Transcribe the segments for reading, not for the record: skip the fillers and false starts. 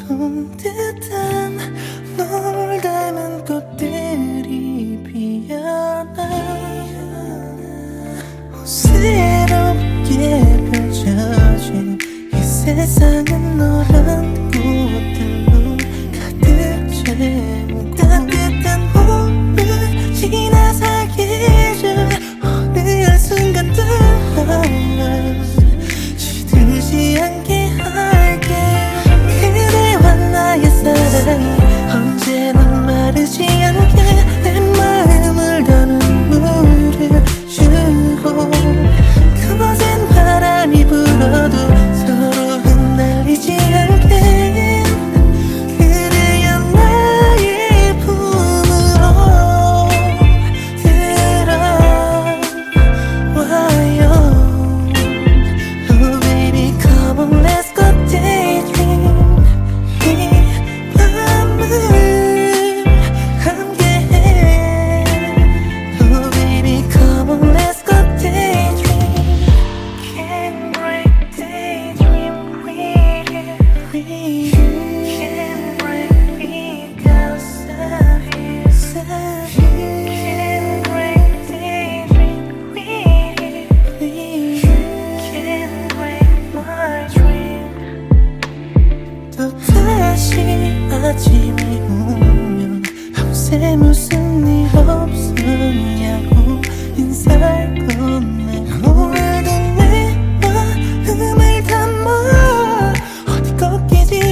듯한 널 닮은 꽃들이 피어나 새롭게 펼쳐진 이 세상은 너란 꽃들로 가득 채우고 따뜻한 봄을 지나 사계절 어느 한순간도 시들지 않게 할게 그대와 나의 사랑이 언제나 마르지 않게 내 마음을 더 눈물을 주고 그곳엔 바람이 불어도 서로 흩날리지 않게 그대여 나의 품으로 들어와요. Oh baby come on let's go daydream 이 밤을 함께해. Oh baby come on let's go daydream can't break daydream with you can't break because of you can't break daydream with you can't break my dream. 또다시 아침이 오면 밤새 무슨 일 없었냐고 인사를 건네고 오늘도 내 마음을 담아 어디 꺾이지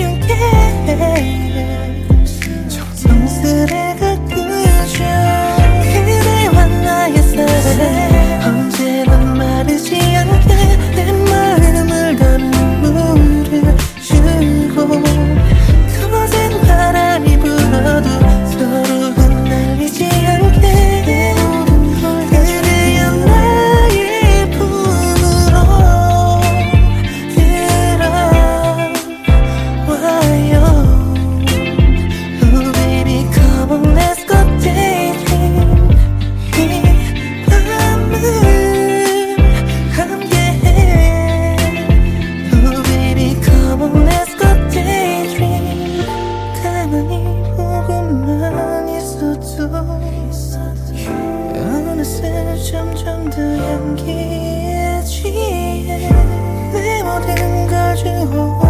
않게 정성스레 가꾸어줘. 그대와 나의 사랑 언제나 마르지 않게 내 마음을 더 눈물을 주고 그곳엔 바람이 불어도 서로 흩날리지 않게 그대여 나의 품으로 들어와요. Oh baby come on let's go daydream 이 밤을 함께해. Oh baby come on let's go daydream 가만히 보고만 있어도 어느새 점점 더 향기에 취해 내 모든 걸 주고